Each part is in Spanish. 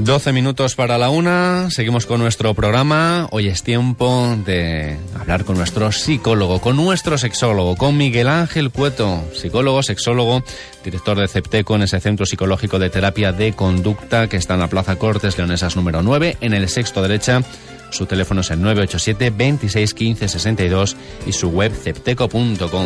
12 minutos para la 1, seguimos con nuestro programa. Hoy es tiempo de hablar con nuestro psicólogo, con nuestro sexólogo, con Miguel Ángel Cueto, psicólogo, sexólogo, director de CEPTECO, en ese Centro Psicológico de Terapia de Conducta que está en la Plaza Cortes Leonesas número 9, en el sexto derecha. Su teléfono es el 987 26 15 62 y su web cepteco.com.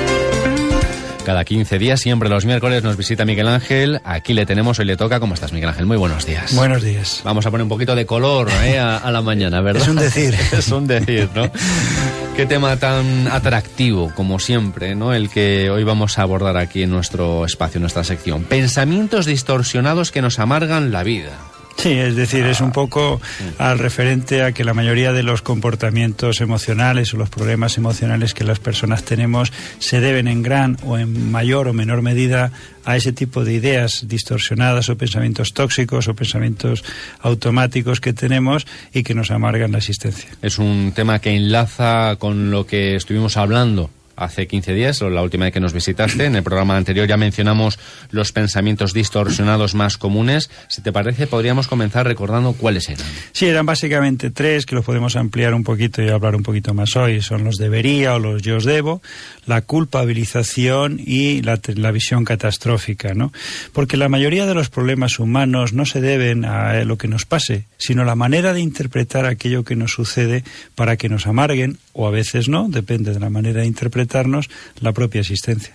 Cada 15 días, siempre los miércoles, nos visita Miguel Ángel. Aquí le tenemos, hoy le toca. ¿Cómo estás, Miguel Ángel? Muy buenos días. Buenos días. Vamos a poner un poquito de color a la mañana, ¿verdad? Es un decir. Es un decir, ¿no? Qué tema tan atractivo, como siempre, ¿no? El que hoy vamos a abordar aquí en nuestro espacio, en nuestra sección. Pensamientos distorsionados que nos amargan la vida. Sí, es decir, es un poco al referente a que la mayoría de los comportamientos emocionales o los problemas emocionales que las personas tenemos se deben en gran o en mayor o menor medida a ese tipo de ideas distorsionadas o pensamientos tóxicos o pensamientos automáticos que tenemos y que nos amargan la existencia. Es un tema que enlaza con lo que estuvimos hablando hace 15 días, o la última vez que nos visitaste. En el programa anterior ya mencionamos los pensamientos distorsionados más comunes. Si te parece, podríamos comenzar recordando cuáles eran. Sí, eran básicamente 3, que los podemos ampliar un poquito y hablar un poquito más hoy. Son los debería o los yo os debo, la culpabilización y la visión catastrófica, ¿no? Porque la mayoría de los problemas humanos no se deben a lo que nos pase, sino a la manera de interpretar aquello que nos sucede para que nos amarguen, o a veces no, depende de la manera de interpretarnos la propia existencia.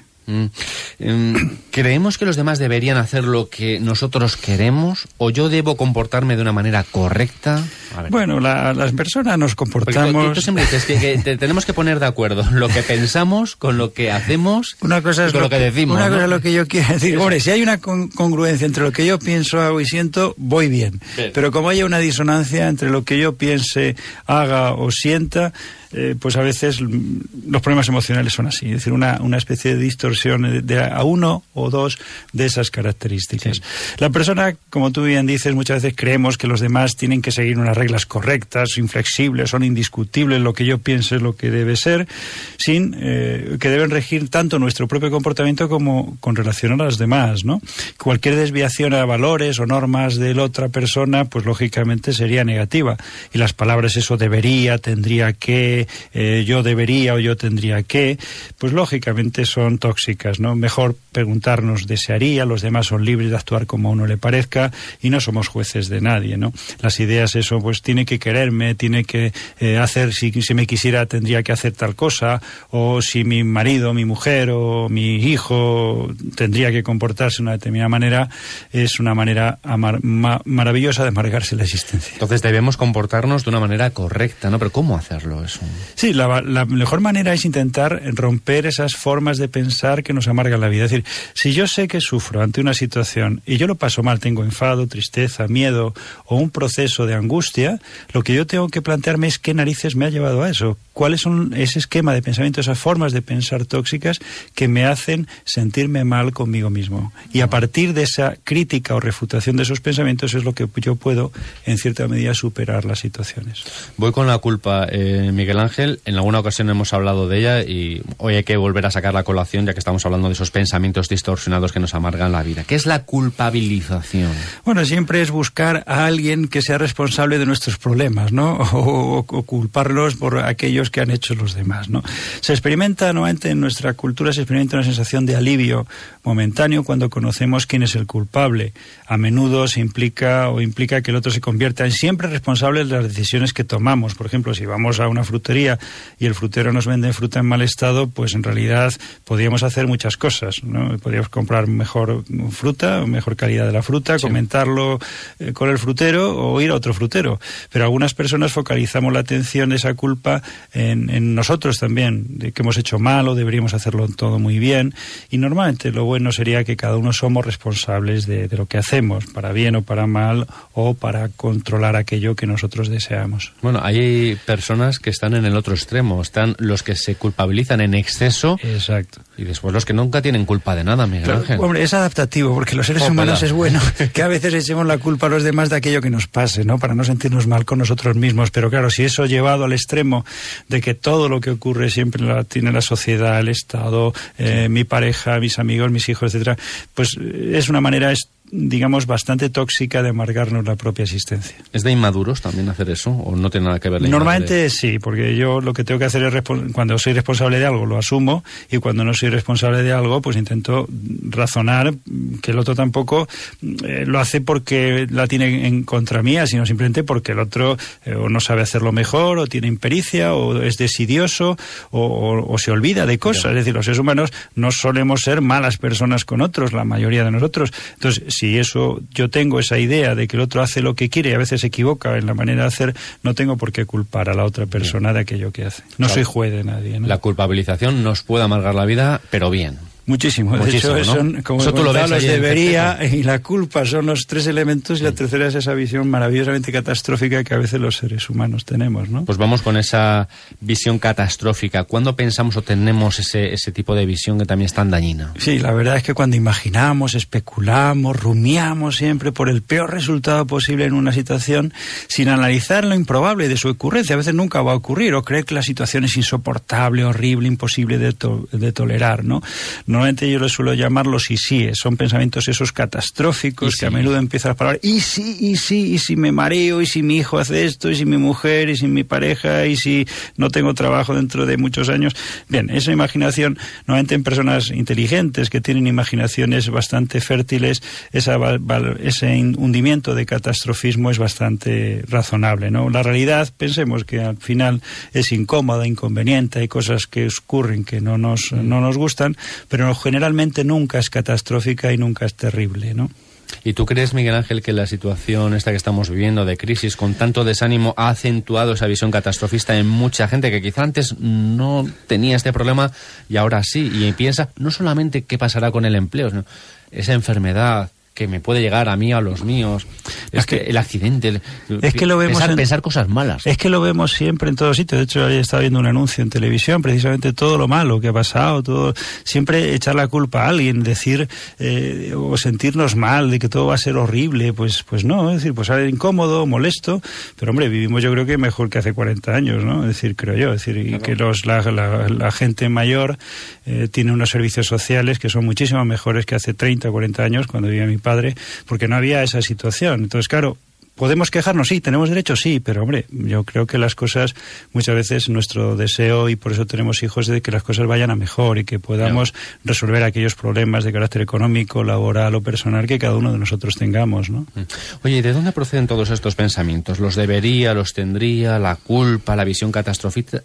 ¿Creemos que los demás deberían hacer lo que nosotros queremos o yo debo comportarme de una manera correcta? Bueno, las personas nos comportamos... Porque tú siempre dices que tenemos que poner de acuerdo lo que pensamos con lo que hacemos una cosa es con lo que decimos. Una ¿no? cosa es lo que yo quiero decir. Hombre, si hay una congruencia entre lo que yo pienso, hago y siento, voy bien. Pero como haya una disonancia entre lo que yo piense, haga o sienta... pues a veces los problemas emocionales son así, es decir, una especie de distorsión a uno o dos de esas características. Sí. La persona, como tú bien dices, muchas veces creemos que los demás tienen que seguir unas reglas correctas, inflexibles, son indiscutibles, lo que yo piense es lo que debe ser, sin que deben regir tanto nuestro propio comportamiento como con relación a los demás, ¿no? Cualquier desviación a valores o normas de la otra persona, pues lógicamente sería negativa. Y las palabras eso debería, tendría que, yo debería o yo tendría que, pues lógicamente son tóxicas, ¿no? Mejor preguntarnos desearía, los demás son libres de actuar como a uno le parezca y no somos jueces de nadie, ¿no? Las ideas eso, pues tiene que quererme, tiene que hacer, si me quisiera tendría que hacer tal cosa, o si mi marido, mi mujer o mi hijo tendría que comportarse de una determinada manera, es una manera maravillosa de amargarse la existencia. Entonces debemos comportarnos de una manera correcta, ¿no? Pero ¿cómo hacerlo eso? Sí, la mejor manera es intentar romper esas formas de pensar que nos amargan la vida. Es decir, si yo sé que sufro ante una situación y yo lo paso mal, tengo enfado, tristeza, miedo o un proceso de angustia, lo que yo tengo que plantearme es qué narices me ha llevado a eso. ¿Cuáles son ese esquema de pensamiento, esas formas de pensar tóxicas que me hacen sentirme mal conmigo mismo? Y a partir de esa crítica o refutación de esos pensamientos es lo que yo puedo, en cierta medida, superar las situaciones. Voy con la culpa, Miguel Ángel. En alguna ocasión hemos hablado de ella y hoy hay que volver a sacar la colación, ya que estamos hablando de esos pensamientos distorsionados que nos amargan la vida. ¿Qué es la culpabilización? Bueno, siempre es buscar a alguien que sea responsable de nuestros problemas, ¿no? O culparlos por aquellos que han hecho los demás, ¿no? Se experimenta, normalmente en nuestra cultura, se experimenta una sensación de alivio momentáneo cuando conocemos quién es el culpable. A menudo se implica que el otro se convierta en siempre responsable de las decisiones que tomamos. Por ejemplo, si vamos a una frutería y el frutero nos vende fruta en mal estado, pues en realidad podríamos hacer muchas cosas, ¿no? Podríamos comprar mejor fruta, mejor calidad de la fruta, sí, comentarlo con el frutero o ir a otro frutero. Pero algunas personas focalizamos la atención de esa culpa en nosotros también, de que hemos hecho mal o deberíamos hacerlo todo muy bien. Y normalmente lo bueno sería que cada uno somos responsables de lo que hacemos, para bien o para mal, o para controlar aquello que nosotros deseamos. Bueno, hay personas que están en el otro extremo, están los que se culpabilizan en exceso. Exacto. Y después los que nunca tienen culpa de nada, Miguel Ángel. Hombre, es adaptativo, porque los seres humanos es bueno que a veces echemos la culpa a los demás de aquello que nos pase, ¿no? Para no sentirnos mal con nosotros mismos. Pero claro, si eso llevado al extremo de que todo lo que ocurre siempre tiene la sociedad, el Estado, mi pareja, mis amigos, mis hijos, etcétera, pues es una manera digamos, bastante tóxica de amargarnos la propia existencia. ¿Es de inmaduros también hacer eso o no tiene nada que ver? Normalmente sí, porque yo lo que tengo que hacer es, cuando soy responsable de algo lo asumo, y cuando no soy responsable de algo pues intento razonar que el otro tampoco lo hace porque la tiene en contra mía, sino simplemente porque el otro o no sabe hacerlo mejor, o tiene impericia, o es desidioso, o se olvida de cosas. Es decir, los seres humanos no solemos ser malas personas con otros, la mayoría de nosotros. Entonces, si yo tengo esa idea de que el otro hace lo que quiere y a veces se equivoca en la manera de hacer, no tengo por qué culpar a la otra persona de aquello que hace. No soy juez de nadie, ¿no? La culpabilización nos puede amargar la vida, pero bien. Muchísimo. De hecho, ¿no? son, como eso tú lo ves los debería y la culpa son los tres elementos, y la tercera es esa visión maravillosamente catastrófica que a veces los seres humanos tenemos, ¿no? Pues vamos con esa visión catastrófica. ¿Cuándo pensamos o tenemos ese tipo de visión que también es tan dañina? Sí, la verdad es que cuando imaginamos, especulamos, rumiamos siempre por el peor resultado posible en una situación, sin analizar lo improbable de su ocurrencia. A veces nunca va a ocurrir, o creer que la situación es insoportable, horrible, imposible de tolerar, ¿no? Normalmente yo les suelo llamar los y síes, son pensamientos esos catastróficos que a menudo empiezan a hablar, y si me mareo, y si mi hijo hace esto, y si mi mujer, y si mi pareja, y si no tengo trabajo dentro de muchos años. Bien, esa imaginación, normalmente en personas inteligentes que tienen imaginaciones bastante fértiles, ese hundimiento de catastrofismo es bastante razonable, ¿no? La realidad, pensemos que al final es incómoda, inconveniente, hay cosas que ocurren que no nos gustan, pero generalmente nunca es catastrófica y nunca es terrible, ¿no? ¿Y tú crees, Miguel Ángel, que la situación esta que estamos viviendo de crisis, con tanto desánimo, ha acentuado esa visión catastrofista en mucha gente que quizá antes no tenía este problema y ahora sí? Y piensa no solamente qué pasará con el empleo, sino esa enfermedad que me puede llegar a mí, a los míos, es que el accidente, es que lo vemos pensar cosas malas. Es que lo vemos siempre en todos sitios. De hecho, ayer estaba viendo un anuncio en televisión, precisamente todo lo malo que ha pasado, todo, siempre echar la culpa a alguien, decir o sentirnos mal de que todo va a ser horrible, pues no, es decir, pues a ver, incómodo, molesto, pero hombre, vivimos yo creo que mejor que hace 40 años, ¿no? Es decir, creo yo, es decir, claro. Y que la gente mayor tiene unos servicios sociales que son muchísimo mejores que hace 30 o 40 años cuando vivía mi padre, porque no había esa situación. Entonces, claro, ¿podemos quejarnos? Sí. ¿Tenemos derecho? Sí. Pero, hombre, yo creo que las cosas, muchas veces nuestro deseo, y por eso tenemos hijos, es de que las cosas vayan a mejor y que podamos resolver aquellos problemas de carácter económico, laboral o personal que cada uno de nosotros tengamos, ¿no? Oye, ¿y de dónde proceden todos estos pensamientos? ¿Los debería, los tendría, la culpa, la visión catastrofista?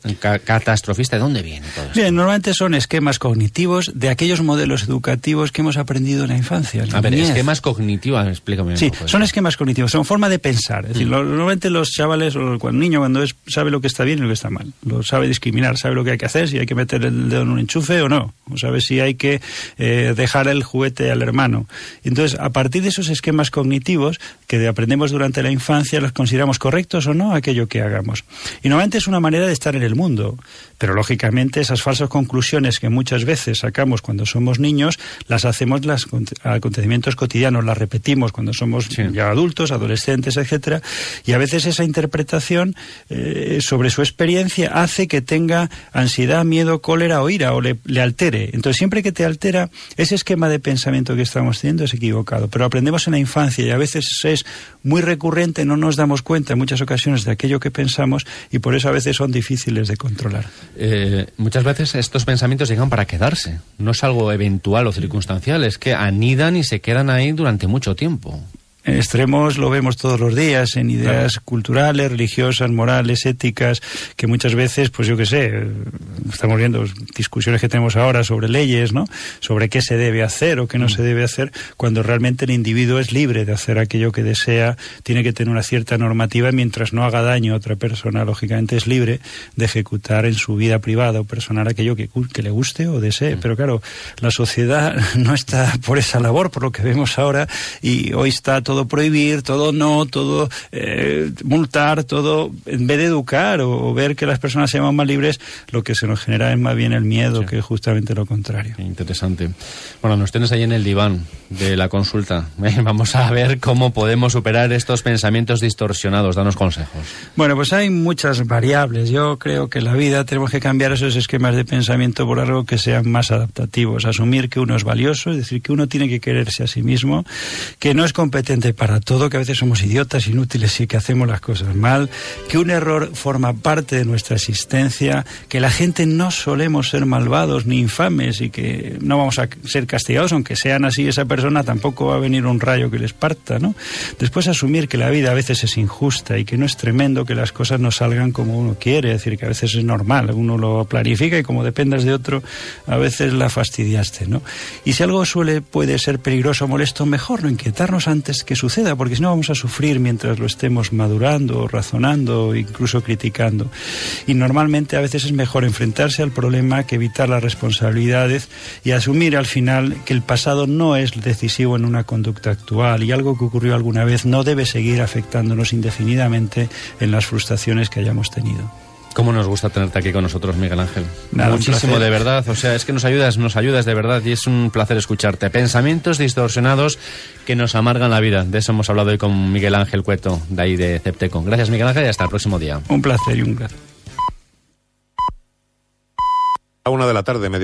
¿De dónde viene todo esto? Bien, normalmente son esquemas cognitivos de aquellos modelos educativos que hemos aprendido en la infancia. A ver, esquemas cognitivos, explícame. Sí, son esquemas cognitivos, son forma de pensar. Es decir, normalmente los chavales, o el niño sabe lo que está bien y lo que está mal. Lo sabe discriminar, sabe lo que hay que hacer, si hay que meter el dedo en un enchufe o no. O sabe si hay que dejar el juguete al hermano. Entonces, a partir de esos esquemas cognitivos que aprendemos durante la infancia, los consideramos correctos o no aquello que hagamos. Y normalmente es una manera de estar en el mundo. Pero, lógicamente, esas falsas conclusiones que muchas veces sacamos cuando somos niños, las hacemos los acontecimientos cotidianos, las repetimos cuando somos ya adultos, adolescentes, etcétera, y a veces esa interpretación sobre su experiencia hace que tenga ansiedad, miedo, cólera o ira, o le altere. Entonces, siempre que te altera, ese esquema de pensamiento que estamos teniendo es equivocado. Pero aprendemos en la infancia y a veces es muy recurrente, no nos damos cuenta en muchas ocasiones de aquello que pensamos, y por eso a veces son difíciles de controlar. Muchas veces estos pensamientos llegan para quedarse. No es algo eventual o circunstancial, es que anidan y se quedan ahí durante mucho tiempo. Extremos lo vemos todos los días en ideas culturales, religiosas, morales, éticas, que muchas veces, pues yo qué sé, estamos viendo discusiones que tenemos ahora sobre leyes, ¿no? Sobre qué se debe hacer o qué no se debe hacer, cuando realmente el individuo es libre de hacer aquello que desea, tiene que tener una cierta normativa, mientras no haga daño a otra persona, lógicamente es libre de ejecutar en su vida privada o personal aquello que le guste o desee. Pero claro, la sociedad no está por esa labor, por lo que vemos ahora, y hoy está todo todo prohibir, todo no, todo multar, todo, en vez de educar o ver que las personas sean más libres, lo que se nos genera es más bien el miedo, que es justamente lo contrario. Interesante. Bueno, nos tienes ahí en el diván de la consulta. Vamos a ver cómo podemos superar estos pensamientos distorsionados. Danos consejos. Bueno, pues hay muchas variables. Yo creo que en la vida tenemos que cambiar esos esquemas de pensamiento por algo que sean más adaptativos. Asumir que uno es valioso, es decir, que uno tiene que quererse a sí mismo, que no es competente para todo, que a veces somos idiotas, inútiles y que hacemos las cosas mal, que un error forma parte de nuestra existencia, que la gente no solemos ser malvados ni infames y que no vamos a ser castigados, aunque sean así, esa persona tampoco va a venir un rayo que les parta, ¿no? Después asumir que la vida a veces es injusta y que no es tremendo que las cosas no salgan como uno quiere, es decir, que a veces es normal, uno lo planifica y como dependas de otro, a veces la fastidiaste, ¿no? Y si algo puede ser peligroso o molesto, mejor no inquietarnos antes que suceda, porque si no vamos a sufrir mientras lo estemos madurando, razonando, incluso criticando. Y normalmente a veces es mejor enfrentarse al problema que evitar las responsabilidades y asumir al final que el pasado no es decisivo en una conducta actual y algo que ocurrió alguna vez no debe seguir afectándonos indefinidamente en las frustraciones que hayamos tenido. ¿Cómo nos gusta tenerte aquí con nosotros, Miguel Ángel? Nada, muchísimo, de verdad. O sea, es que nos ayudas de verdad y es un placer escucharte. Pensamientos distorsionados que nos amargan la vida. De eso hemos hablado hoy con Miguel Ángel Cueto, de ahí de Ceptecon. Gracias, Miguel Ángel, y hasta el próximo día. Un placer y un gracias. A 1 de la tarde,